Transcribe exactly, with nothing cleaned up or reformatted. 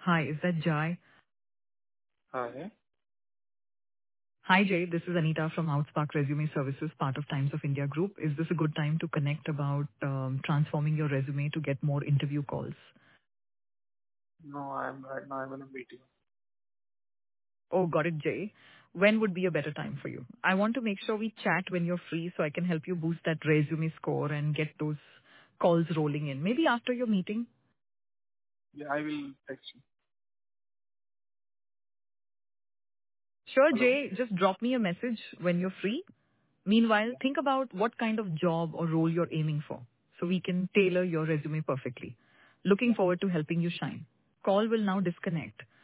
Hi, is that Jai? Hi. Hi, Jay. This is Anita from Outspark Resume Services, part of Times of India Group. Is this a good time to connect about um, transforming your resume to get more interview calls? No, I'm right now I'm in a meeting. Oh, got it, Jay. When would be a better time for you? I want to make sure we chat when you're free so I can help you boost that resume score and get those calls rolling in. Maybe after your meeting. Yeah, I will text you. Sure, Hello? Jay. Just drop me a message when you're free. Meanwhile, Yeah. think about what kind of job or role you're aiming for so we can tailor your resume perfectly. Looking forward to helping you shine. Call will now disconnect.